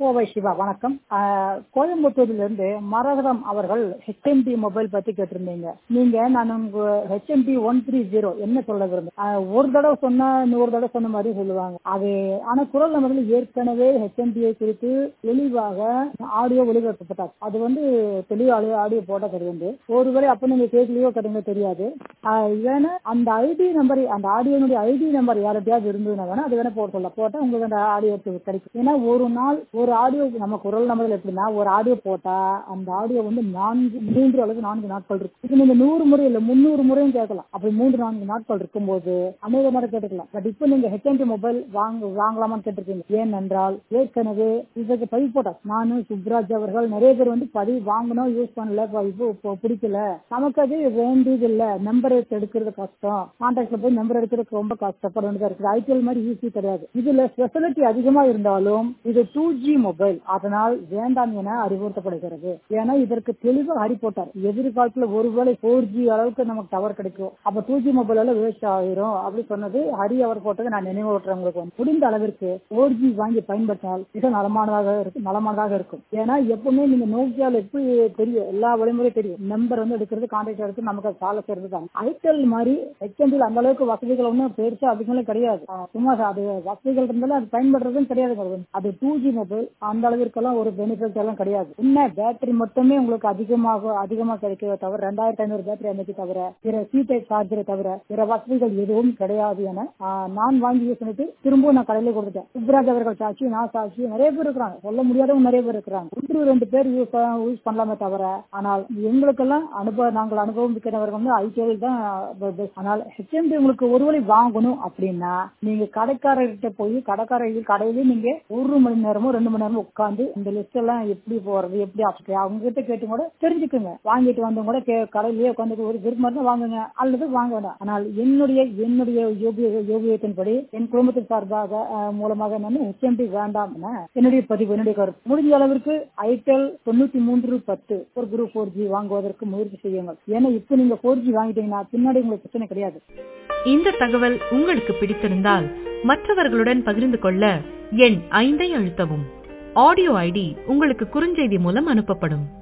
கோவை சிவா வணக்கம். கோயம்புத்தூர்ல மரகதம் அவர்கள் ஹெச்எம்டி மொபைல் பத்தி கேட்டிருந்தீங்க. நான் உங்க ஹெச்எம்டி 130 என்ன சொல்ல விரும்புறேன். ஒரு தடவை சொன்னா இன்னொரு தடவை சொன்ன மாதிரி சொல்லுவாங்க. அது ஆனா குரல் நம்பர்கள் ஏற்கனவே ஹெச்எம்டியை குறித்து தெளிவாக ஆடியோ ஒளிபரப்பப்பட்டார். அது தெளிவாக ஆடியோ போட்ட தெரியாது. ஒருவேளை அப்ப நீங்க கேட்கலையோ கிடையாது தெரியாது. ஏன்னா அந்த ஐடி நம்பர், அந்த ஆடியோனுடைய ஐடி நம்பர் யார்கிட்டயாவது இருந்ததுன்னா வேணா அது வேணா போட சொல்லலாம். போட்டா உங்களுக்கு அந்த ஆடியோ கிடைக்கும். ஏன்னா ஒரு நாள் ஒரு ஆடியோ நம்ம குரல் நம்பர்கள் எப்படின்னா ஒரு ஆடியோ போட்டா அந்த ஆடியோ 3 அல்லது 4 நாட்கள் இருக்கு. இது நீங்க 100 முறை இல்ல 300 முறையும் கேட்கலாம். அப்படி 3-4 நாட்கள் இருக்கும்போது அநேக நேரம் கேட்டுக்கலாம். பட் இப்ப நீங்க ஹெச்எம்டி மொபைல் வாங்கலாமான்னு கேட்டிருக்கீங்க. ஏனென்றால் ஏற்கனவே இதுக்கு பதிவு போட்டா நானும் சுப்ராஜ் அவர்கள் நிறைய பேர் பதிவு வாங்கணும், யூஸ் பண்ணல, இப்போ பிடிக்கல, நமக்கு அது வேண்டியது இல்ல, நம்பர் எடுக்கிறது கஷ்டம், கான்டாக்ட்ல போய் நம்பர் எடுக்கிறதுக்கு ரொம்ப கஷ்டப்பட வேண்டியதா இருக்குது. ஐபிஎல் மாதிரி ஈஸி கிடையாது. இதுல ஸ்பெசிலிட்டி அதிகமா இருந்தாலும் இது 2G மொபைல், அதனால் வேண்டாம் என அறிவுறுத்தப்படுகிறது. ஏன்னா இதற்கு தெளிவாக ஹரி போட்டார். எதிர்காலத்துல ஒருவேளை 4G அளவுக்கு நமக்கு டவர் கிடைக்கும், அப்ப 2G மொபைல் எல்லாம் வேஸ்ட் ஆகிரும் அப்படி சொன்னது ஹரி அவர் போட்டது. நான் நினைவுற்றேன். உங்களுக்கு முடிந்த அளவிற்கு 4G வாங்கி பயன்படுத்தினால் மிக நலமானதாக இருக்கும். ஏன்னா எப்பவுமே நீங்க நோக்கியால எப்படி தெரியும், எல்லா வழிமுறையும் தெரியும். நம்பர் எடுக்கிறது, கான்டாக்ட் எடுத்து நமக்கு கால செய்யறது தான். ஐடெல் மாதிரி ஹெச்எம்டியில் அந்த அளவுக்கு வசதிகள் ஒன்றும் பெருசா அதிகங்களும் கிடையாது. சும்மா அது வசதிகள் இருந்தாலும் அது பயன்படுறதும் கிடையாது. அது 2G மொபைல் அந்த அளவிற்கெல்லாம் ஒரு பெனிஃபிட் எல்லாம் கிடையாது. என்ன பேட்டரி மட்டுமே உங்களுக்கு அதிகமா கிடைக்கிறத தவிர 2500 பேட்டரி அமைக்க தவிர பிற C-type சார்ஜரை தவிர பிற வசதிகள் எதுவும் கிடையாது என நான் வாங்கி யூஸ் பண்ணிட்டு திரும்பவும் நான் கடையில கொடுத்துட்டேன். சுப்ராஜ் அவர்கள் சாட்சி, நான் சாட்சி, நிறைய பேர் இருக்கிறாங்க. சொல்ல முடியாதவங்க நிறைய பேர் இருக்கிறாங்க. 1-2 பேர் யூஸ் பண்ணலாமே தவிர ஆனால் எங்களுக்கெல்லாம் நாங்கள் அனுபவம் இருக்கிறவர்கள் ஐடிஎல் தான். ஆனால் ஹெச்எம்டி உங்களுக்கு ஒருவேளை வாங்கணும் அப்படின்னா நீங்க கடைக்காரர்கிட்ட போய் கடையில நீங்க 1 மணி நேரமோ 2 மணி நேரமோ உட்காந்து இந்த லிஸ்ட் எல்லாம் எப்படி போறது, எப்படி அவங்க கிட்ட கேட்டு கூட தெரிஞ்சுக்குங்க. வாங்கிட்டு வந்து கூட கடையிலேயே உட்காந்து ஒரு விருப்பம் வாங்குங்க அல்லது வாங்க வேண்டாம். ஆனால் என்னுடைய யோகியத்தின்படி என் குடும்பத்தின் சார்பாக மூலமாக நான் ஹெச்எம்டி வேண்டாம் என்னுடைய பதிவு, என்னுடைய கருத்து. முடிஞ்ச அளவிற்கு ஐடெல் 9310 ஒரு குரூப் 4G வாங்குவதற்கு முயற்சி செய்யுங்கள். ஏன்னா இப்ப நீங்க 4G வாங்கிட்டீங்கன்னா பின்னாடி உங்களுக்கு பிரச்சனை கிடையாது. இந்த தகவல் உங்களுக்கு பிடித்திருந்தால் மற்றவர்களுடன் பகிர்ந்து கொள்ள எண் 5 அழுத்தவும். ஆடியோ ஐடி உங்களுக்கு குறுஞ்செய்தி மூலம் அனுப்பப்படும்.